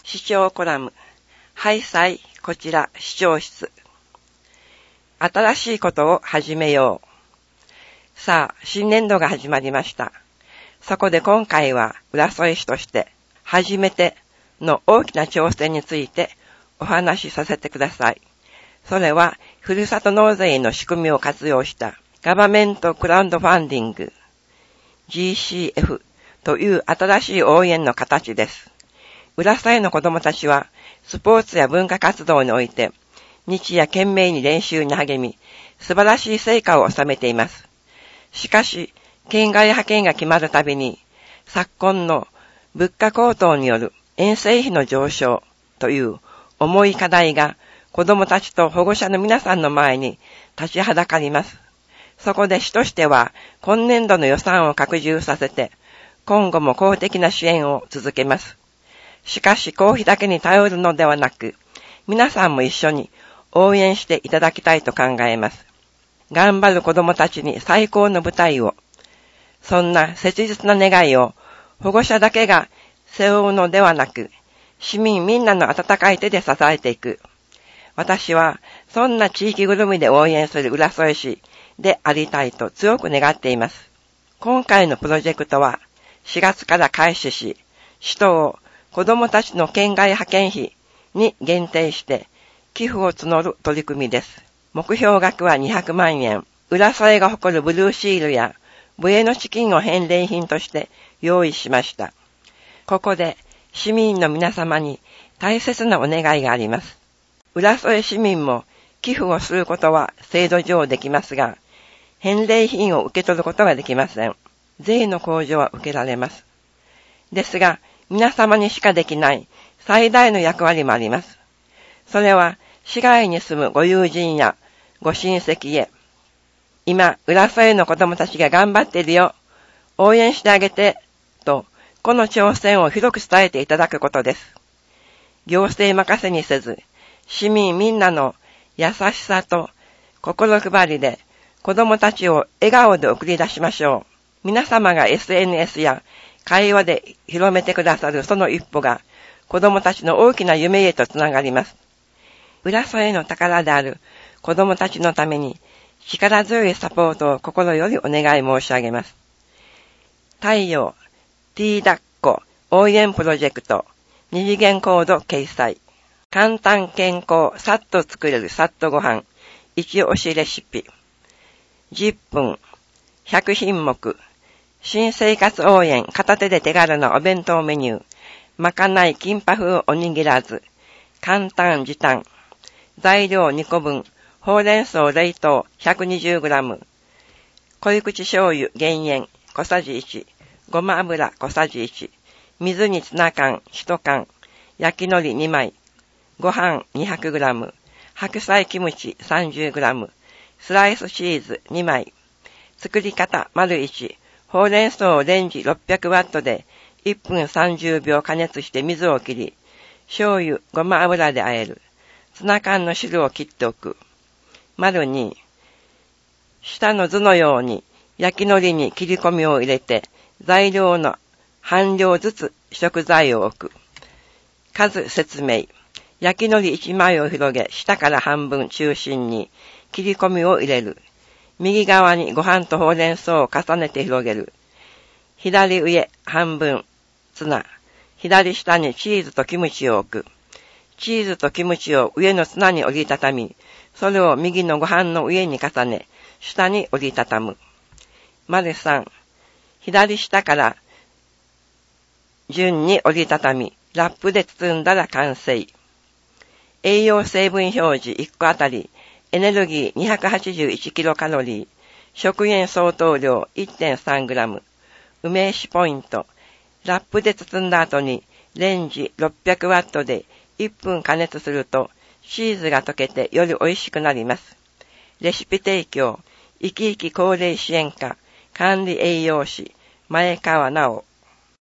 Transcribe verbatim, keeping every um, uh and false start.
視聴コラム、ハイサイ、こちら視聴室。新しいことを始めよう。さあ、新年度が始まりました。そこで今回は浦添市として、初めての大きな挑戦についてお話しさせてください。それは、ふるさと納税の仕組みを活用したガバメントクラウドファンディング ジーシーエフ という新しい応援の形です。浦添の子どもたちはスポーツや文化活動において日夜懸命に練習に励み素晴らしい成果を収めています。しかし県外派遣が決まるたびに昨今の物価高騰による遠征費の上昇という重い課題が子どもたちと保護者の皆さんの前に立ちはだかります。そこで市としては今年度の予算を拡充させて今後も公的な支援を続けます。しかし公費だけに頼るのではなく、皆さんも一緒に応援していただきたいと考えます。頑張る子どもたちに最高の舞台を、そんな切実な願いを保護者だけが背負うのではなく、市民みんなの温かい手で支えていく。私はそんな地域ぐるみで応援する浦添市でありたいと強く願っています。今回のプロジェクトはしがつから開始し、市とを子どもたちの県外派遣費に限定して寄付を募る取り組みです。目標額はにひゃくまんえん。浦添が誇るブルーシールやブエノチキンを返礼品として用意しました。ここで市民の皆様に大切なお願いがあります。浦添市民も寄付をすることは制度上できますが、返礼品を受け取ることができません。税の控除は受けられます。ですが、皆様にしかできない最大の役割もあります。それは市外に住むご友人やご親戚へ、今浦添の子供たちが頑張っているよ、応援してあげてとこの挑戦を広く伝えていただくことです。行政任せにせず、市民みんなの優しさと心配りで子供たちを笑顔で送り出しましょう。皆様が エスエヌエス や会話で広めてくださるその一歩が子供たちの大きな夢へとつながります。浦添の宝である子供たちのために力強いサポートを心よりお願い申し上げます。太陽 T 抱っこ応援プロジェクト二次元コード掲載。簡単健康さっと作れるさっとご飯一押しレシピ。じゅっぷんひゃくひんもく新生活応援片手で手軽なお弁当メニュー。まかないキンパ風おにぎらず。簡単時短。材料にこぶん。ほうれん草冷凍 ひゃくにじゅうグラム。濃口醤油減塩小さじいち。ごま油小さじいち。水にツナ缶いちかん。焼き海苔にまい。ご飯 にひゃくグラム。白菜キムチ さんじゅうグラム。スライスチーズにまい。作り方 いち。ほうれん草をレンジろっぴゃくワットでいっぷんさんじゅうびょう加熱して水を切り、醤油、ごま油で和える。ツナ缶の汁を切っておく。に、下の図のように焼き海苔に切り込みを入れて、材料の半量ずつ食材を置く。数説明。焼き海苔いちまいを広げ、下から半分中心に切り込みを入れる。右側にご飯とほうれん草を重ねて広げる。左上半分ツナ。左下にチーズとキムチを置く。チーズとキムチを上のツナに折りたたみ、それを右のご飯の上に重ね、下に折りたたむ。さん. 左下から順に折りたたみ、ラップで包んだら完成。栄養成分表示いっこあたり、エネルギー にひゃくはちじゅういちキロカロリー、食塩相当量 いってんさんグラム、梅酒ポイント、ラップで包んだ後にレンジろっぴゃくワットでいっぷん加熱するとチーズが溶けてより美味しくなります。レシピ提供、生き生き高齢支援課、管理栄養士、前川直。